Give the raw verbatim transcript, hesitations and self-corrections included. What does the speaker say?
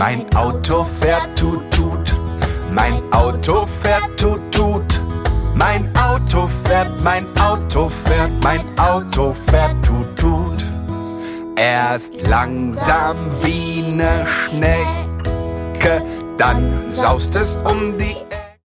Mein Auto fährt tut tut, mein Auto fährt tut tut. Mein Auto fährt, mein Auto fährt, mein Auto fährt tut tut. Erst langsam wie ne Schnecke, dann saust es um die